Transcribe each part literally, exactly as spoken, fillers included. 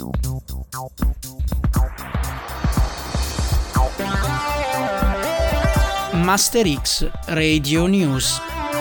Master X Radio News.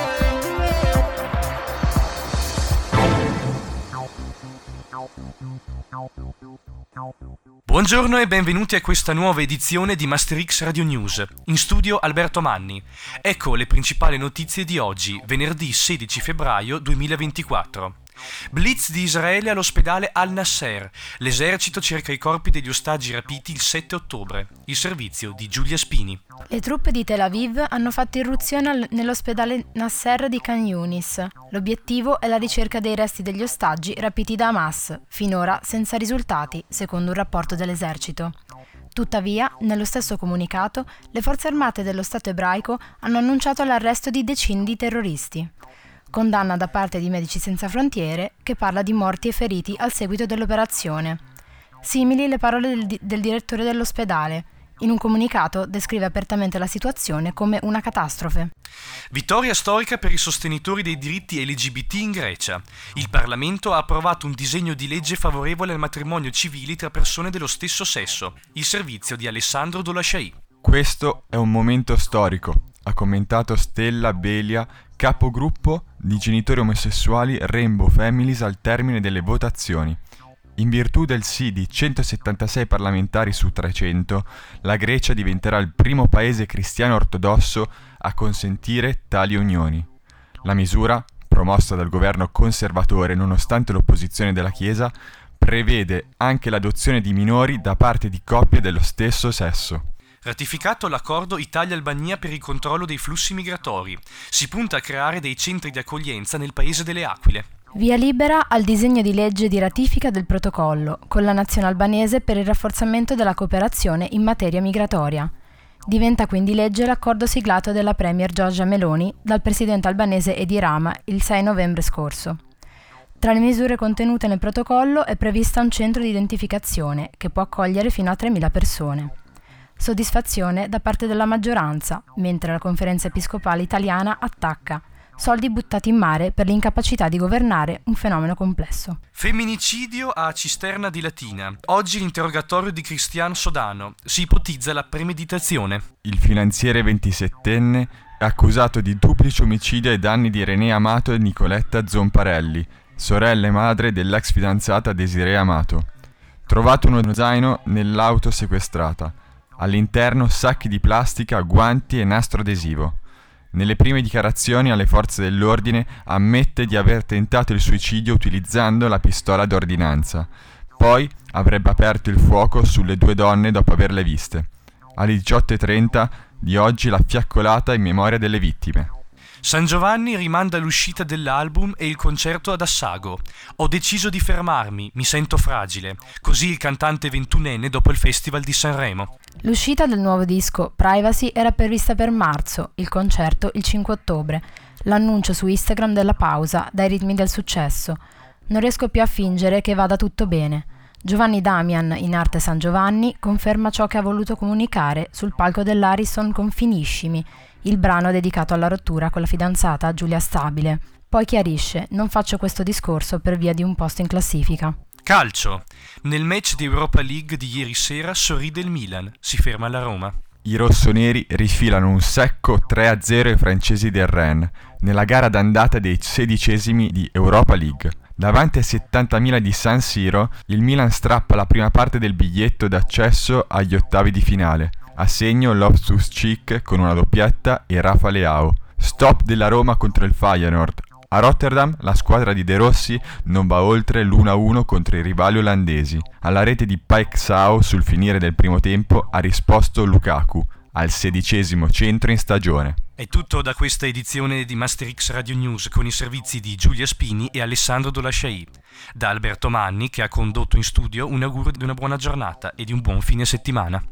Buongiorno e benvenuti a questa nuova edizione di Master X Radio News. In studio Alberto Manni. Ecco le principali notizie di oggi, venerdì sedici febbraio duemilaventiquattro. Blitz di Israele all'ospedale Al-Nasser. L'esercito cerca i corpi degli ostaggi rapiti il sette ottobre. Il servizio di Giulia Spini. Le truppe di Tel Aviv hanno fatto irruzione al- nell'ospedale Nasser di Khan Yunis. L'obiettivo è la ricerca dei resti degli ostaggi rapiti da Hamas, finora senza risultati, secondo un rapporto dell'esercito. Tuttavia, nello stesso comunicato, le forze armate dello Stato ebraico hanno annunciato l'arresto di decine di terroristi. Condanna da parte di Medici Senza Frontiere, che parla di morti e feriti al seguito dell'operazione. Simili le parole del, di- del direttore dell'ospedale. In un comunicato descrive apertamente la situazione come una catastrofe. Vittoria storica per i sostenitori dei diritti L G B T in Grecia. Il Parlamento ha approvato un disegno di legge favorevole al matrimonio civile tra persone dello stesso sesso. Il servizio di Alessandro Dolasciai. Questo è un momento storico, ha commentato Stella Belia, capogruppo di genitori omosessuali Rainbow Families al termine delle votazioni. In virtù del sì di centosettantasei parlamentari su trecento, la Grecia diventerà il primo paese cristiano ortodosso a consentire tali unioni. La misura, promossa dal governo conservatore nonostante l'opposizione della Chiesa, prevede anche l'adozione di minori da parte di coppie dello stesso sesso. Ratificato l'accordo Italia-Albania per il controllo dei flussi migratori. Si punta a creare dei centri di accoglienza nel paese delle Aquile. Via libera al disegno di legge di ratifica del protocollo con la nazione albanese per il rafforzamento della cooperazione in materia migratoria. Diventa quindi legge l'accordo siglato dalla premier Giorgia Meloni dal presidente albanese Edi Rama il sei novembre scorso. Tra le misure contenute nel protocollo è prevista un centro di identificazione che può accogliere fino a tremila persone. Soddisfazione da parte della maggioranza, mentre la Conferenza Episcopale Italiana attacca. Soldi buttati in mare per l'incapacità di governare un fenomeno complesso. Femminicidio a Cisterna di Latina. Oggi l'interrogatorio di Cristian Sodano. Si ipotizza la premeditazione. Il finanziere ventisettenne è accusato di duplice omicidio ai danni di René Amato e Nicoletta Zomparelli, sorella e madre dell'ex fidanzata Desiree Amato. Trovato uno zaino nell'auto sequestrata. All'interno sacchi di plastica, guanti e nastro adesivo. Nelle prime dichiarazioni alle forze dell'ordine ammette di aver tentato il suicidio utilizzando la pistola d'ordinanza. Poi avrebbe aperto il fuoco sulle due donne dopo averle viste. Alle diciotto e trenta di oggi la fiaccolata in memoria delle vittime. San Giovanni rimanda l'uscita dell'album e il concerto ad Assago. Ho deciso di fermarmi, mi sento fragile. Così il cantante ventunenne dopo il Festival di Sanremo. L'uscita del nuovo disco Privacy era prevista per marzo, il concerto il cinque ottobre. L'annuncio su Instagram della pausa, dai ritmi del successo. Non riesco più a fingere che vada tutto bene. Giovanni Damian, in arte San Giovanni, conferma ciò che ha voluto comunicare sul palco dell'Ariston con Finiscimi, il brano dedicato alla rottura con la fidanzata Giulia Stabile. Poi chiarisce, non faccio questo discorso per via di un posto in classifica. Calcio. Nel match di Europa League di ieri sera sorride il Milan, si ferma la Roma. I rossoneri rifilano un secco tre a zero ai francesi del Rennes, nella gara d'andata dei sedicesimi di Europa League. Davanti a settantamila di San Siro, il Milan strappa la prima parte del biglietto d'accesso agli ottavi di finale. A segno Loftus-Cheek con una doppietta e Rafa Leao. Stop della Roma contro il Feyenoord. A Rotterdam la squadra di De Rossi non va oltre l'uno a uno contro i rivali olandesi. Alla rete di Paixão sul finire del primo tempo ha risposto Lukaku, al sedicesimo centro in stagione. È tutto da questa edizione di Master X Radio News con i servizi di Giulia Spini e Alessandro Dolasciai. Da Alberto Manni, che ha condotto in studio, un augurio di una buona giornata e di un buon fine settimana.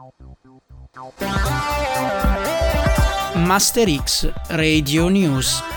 Master X Radio News.